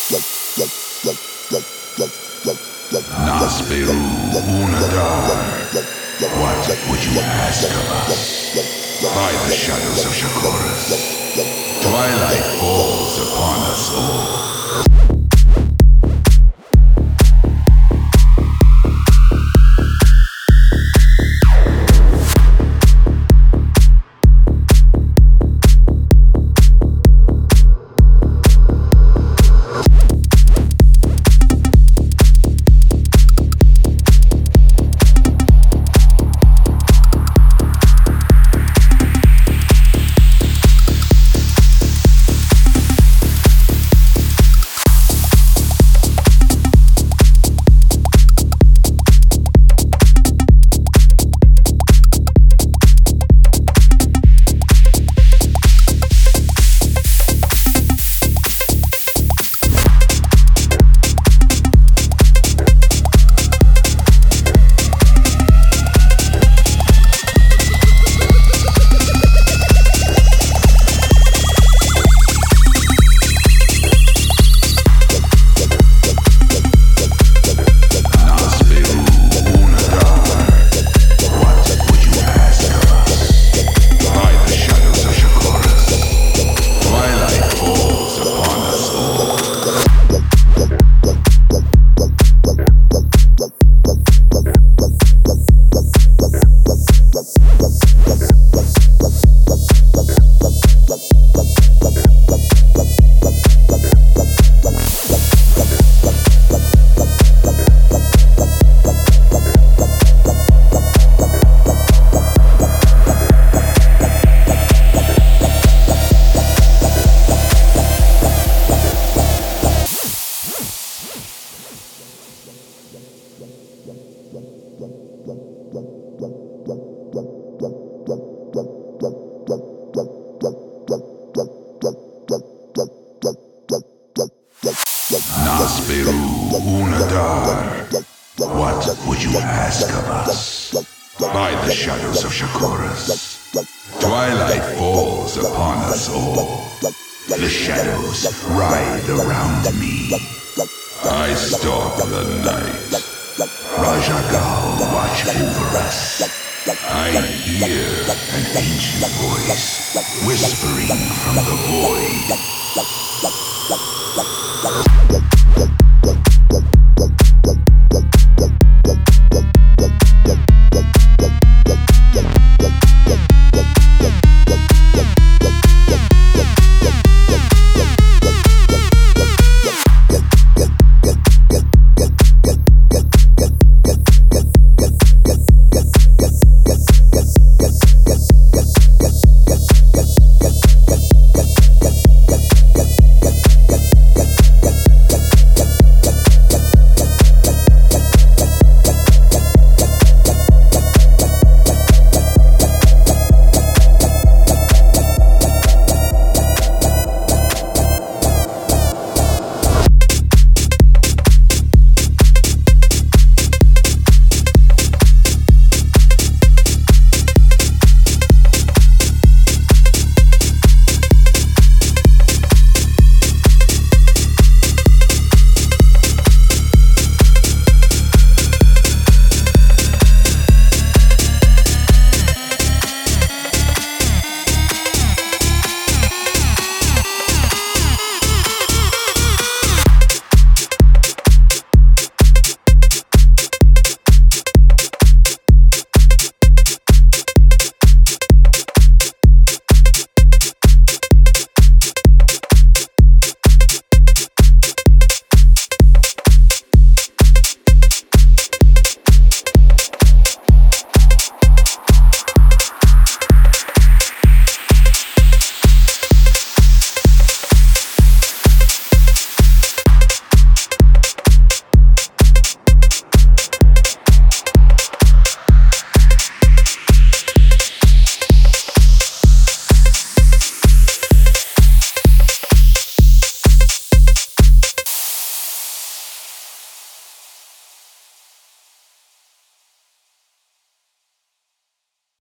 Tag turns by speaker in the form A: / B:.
A: Nasperu Unadar. What would you ask of us? By the shadows of Shakoras, twilight falls upon us all. Nasperu Unadar. What would you ask of us? By the shadows of Shakoras, twilight falls upon us all. The shadows writhe around me. I stalk the night. Rajagal watch over us. I hear an ancient voice whispering from the void.